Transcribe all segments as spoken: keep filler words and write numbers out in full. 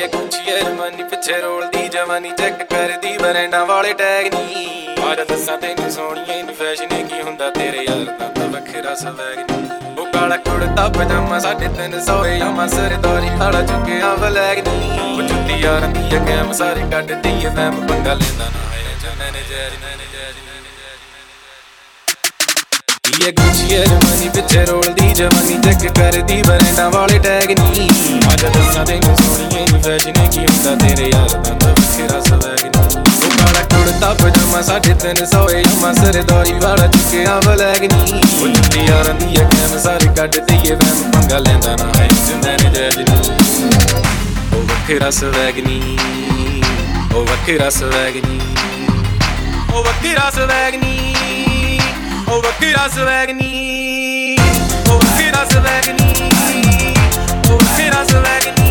ਇਹ ਗੁੱਚੀ ਅਰਮਾਨੀ ਪਿੱਛੇ ਰੋਲਦੀ ਜਵਾਨੀ ਚੈੱਕ ਕਰਦੀ ਬਰੈਂਡਾਂ ਵਾਲੇ ਟੈਗ ਨੀ ਆਜ ਦੱਸਾਂ ਤੈਨੂੰ ਸੋਹਣੀਏ ਨੀ ਫੈਸ਼ਨ ਕੀ ਹੁੰਦਾ ਤੇਰੇ ਯਾਰ ਦਾ ਤਾਂ ਵੱਖਰਾ ਸਵੈਗ ਨੀ ਉਹ ਕਾਲਾ ਕੁੜਤਾ ਪਜਾਮਾ ਸਾਢੇ ਤਿੰਨ ਸੌ ਯਾਮਾ ਸਰਦਾਰੀ ਵਾਲਾ ਚੁੱਕਿਆ ਵਲੈਗ ਨੀ ਉਹ ਜੁੱਤੀ ਯਾਰਾਂ ਦੀ ਗੈਮ ਸਾਰੇ ਕੱਢਦੀ ਏ ਫੈਮ ਪੰਗਾ ਲੈਂਦਾ ਨਾ ਹੈ ਜਾਨੇ ਨੇ ਜੈਰੀ ਨੇ ਜੈਰੀ ਇਹ ਗੁੱਚੀ ਅਰਮਾਨੀ ਪਿੱਛੇ ਰੋਲਦੀ ਜਵਾਨੀ ਚੈੱਕ ਕਰਦੀ ਬਰੈਂਡਾਂ ਵਾਲੇ ਟੈਗ ਨੀ ਆਜ ਦੱਸਾਂ ਤੈਨੂੰ ਸੋਹਣੀਏ ਨੀ ਫੈਸ਼ਨ ਕੀ ਹੁੰਦਾ ਤੇਰੇ ਯਾਰ ਦਾ ਤਾਂ ਵੱਖਰਾ ਸਵੈਗ ਨੀ ਉਹ ਕਾਲਾ ਕੁੜਤਾ ਪਜਾਮਾ ਸਾਢੇ ਤਿੰਨ ਸੌ ਯਾਮਾ ਸਰਦਾਰੀ ਵਾਲਾ ਚੁੱਕਿਆ ਵਲੈਗ ਨੀ ਉਹ ਜੁੱਤੀ ਯਾਰਾਂ ਦੀ ਗੈਮ ਸਾਰੇ ਕੱਢਦੀ ਏ ਫੈਮ ਪੰਗਾ ਲੈਂਦਾ ਨਾ ਹੈ ਜਾਨੇ ਨੇ ਜੈਰੀ ਉਹ ਵੱਖਰਾ ਸਵੈਗ ਨੀ ਉਹ ਵੱਖਰਾ ਸਵੈਗ ਨੀ ਉਹ ਵੱਖਰਾ ਸਵੈਗ ਨੀ ਉਹ ਵੱਖਰਾ ਸਵੈਗ ਨੀ ਉਹ ਵੱਖਰਾ ਸਵੈਗ ਨੀ ਉਹ ਵੱਖਰਾ ਸਵੈਗ ਨੀ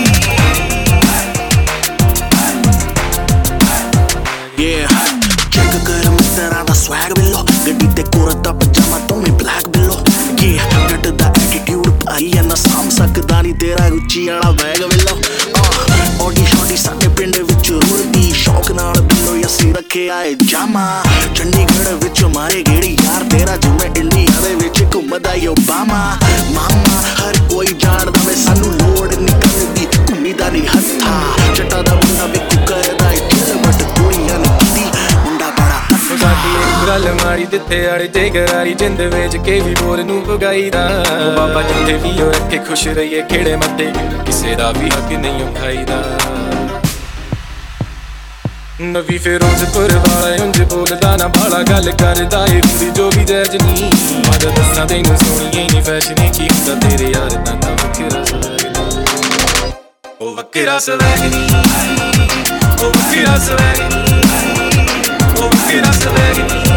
Yeah, check ਕਰ ਮਿੱਤਰਾਂ ਦਾ swag ਬਿੱਲੋ ਗੱਡੀ ਤੇ ਕੁੜਤਾ ਪਜਾਮਾ ਤੁਮੇ black ਬਿੱਲੋ Yeah, ਜੱਟ ਦਾ attitude ਭਾਈ ਐ ਨਾ ਸਾਂਭ ਸਕਦਾ ਨੀ ਤੇਰਾ ਗੁੱਚੀ ਵਾਲਾ ਬੈਗ ਬਿੱਲੋ ਔਡੀ ਸ਼ੌਡੀ ਸਾਡੇ ਪਿੰਡ ਵਿੱਚ ਰੁਲਦੀ ਸ਼ੌਕ ਨਾਲ ਬਿੱਲੋ ਅਸੀਂ ਰੱਖਿਆ ਏ ਜਾਮਾ ਚੰਡੀਗੜ੍ਹ ਵਿੱਚ ਮਾਰੇ ਗੇੜੀ ਯਾਰ ਤੇਰਾ ਜਿਵੇਂ ਇੰਡੀਆ ਦੇ ਵਿੱਚ ਘੁੰਮਦਾ ਈ ਓਬਾਮਾ ਮਾਮਾ ਹਰ ਕੋਈ ਜਾਣਦਾ ਵੇ ਸਾਨੂੰ ਲੋੜ ਨਿਕਲਦੀ ਘੁੰਮੀ ਦਾ ਨੀ ਹੱਥਾ ਚੱਟਾ ਦਾ ਮੁੰਡਾ ਵੀ ਕਰਦਾ ਏ ਦਿਲ ਬਟ ਕੁੜੀਆਂ ਨੀ ਦੀ ਮੁੰਡਾ ਬੜਾ ਸਾਡੀ ਇੱਕ ਗੱਲ ਮਾਰੀ ਜਿੱਥੇ ਅੜ ਜੇ ਗਰਾਰੀ ਜਿੰਦ ਵੇਚ ਕੇ ਵੀ ਬੋਲ ਨੂੰ ਭਗਾਈਦਾ ਬਾਬਾ ਜਿੱਥੇ ਵੀ ਉਹ ਰੱਖੇ ਖੁਸ਼ ਰਹੀਏ ਖੇੜੇ ਮੱਥੇ ਕਿਸੇ ਦਾ ਵੀ ਹੱਕ ਨਹੀਂ ਉਠਾਈਦਾ ਨਵੀਂ ਫਿਰੋਜ਼ਪੁਰ ਵਾਲਾ ਉਂਝ ਬੋਲਦਾ ਨਾ ਬਾਲਾ ਗੱਲ ਕਰਦਾ ਏ ਹੁੰਦੀ ਜੋ ਵੀ ਜੈਜ ਨੀ ਆਜ ਦੱਸਾਂ ਤੈਨੂੰ ਸੋਹਣੀਏ ਨੀ ਫੈਸ਼ਨ ਕੀ ਹੁੰਦਾ ਤੇਰੇ ਯਾਰ ਦਾ ਤਾਂ ਵੱਖਰਾ ਸਵੈਗ ਨੀ ਉਹ ਵੱਖਰਾ ਸਵੈਗ ਨੀ ਉਹ ਵੱਖਰਾ ਸਵੈਗ ਨੀ ਉਹ ਵੱਖਰਾ ਸਵੈਗ ਨੀ